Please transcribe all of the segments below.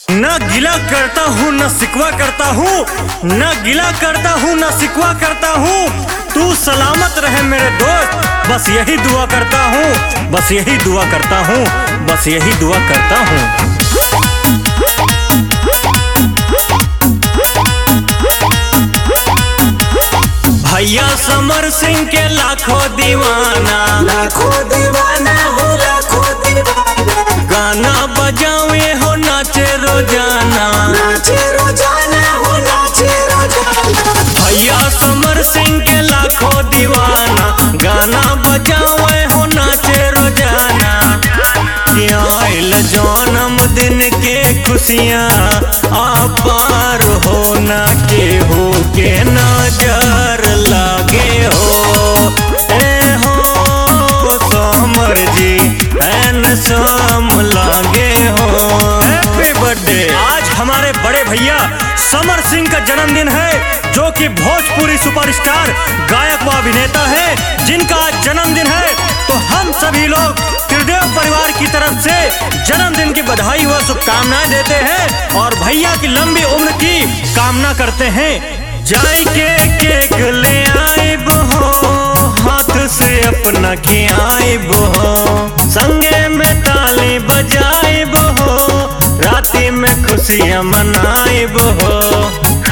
न गिला करता हूँ न सिकवा करता हूँ, न गिला करता हूँ न सिकवा करता हूँ। तू सलामत रहे मेरे दोस्त, बस यही दुआ करता हूँ, बस यही दुआ करता हूँ, बस यही दुआ करता हूँ। भैया समर सिंह के लाखों दीवाना, लाखों दीवाना हो लाखों दीवाना। गाना बजावे हो नाचे रोजाना, नाचे रोजाना हो नाचे रोजाना। भैया समर सिंह के लाखों दीवाना, गाना बजावे हो नाचे रोजाना। आइल जन्मदिन के खुशियाँ अपार हो, ना केहू के नजर लागे हो। ए हो समर जी हैंडसम लागे हो। Happy birthday. आज हमारे बड़े भैया समर सिंह का जन्मदिन है, जो कि भोजपुरी सुपरस्टार गायक व अभिनेता है, जिनका आज जन्मदिन है। तो हम सभी लोग त्रिदेव परिवार की तरफ से जन्मदिन की बधाई व शुभकामनाएं देते हैं और भैया की लंबी उम्र की कामना करते हैं। जाई के केक ले आइब हो, हाथ से अपना खियाइब हो, संगे में ताली बजाइब हो, राती में खुशियाँ मनाइब हो।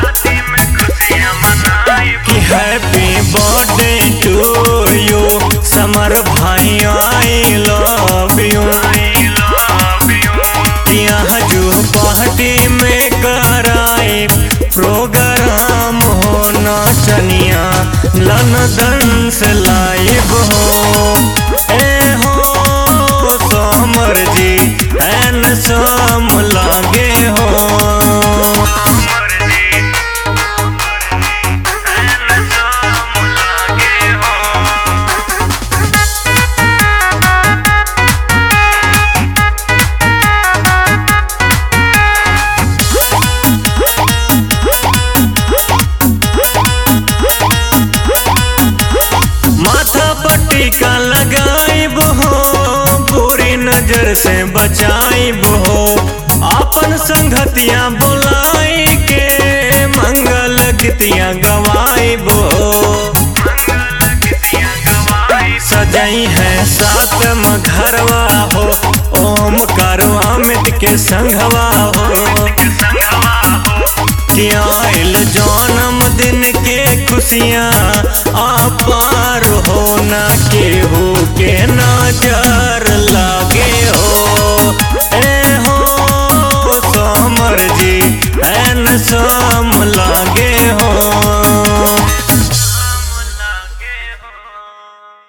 कि happy birthday to you Samar भाई, आई लव यू। यहाँ जो पार्टी में कराए प्रोग्राम हो, नाचनिया लंदन से लाइव हो। ए हो समर जी हैंडसम लागे हो। टीका लगाइब हो, बुरी नजर से बचाइब हो, अपन संगतियां बुलाई के मंगल गीतियां गवाइब हो। सजाई है सातम घरवा हो, ओम करवा मिट के संघवा हो। आइल जन्मदिन के खुशियाँ अपार हो, ना केहू के नजर लागे।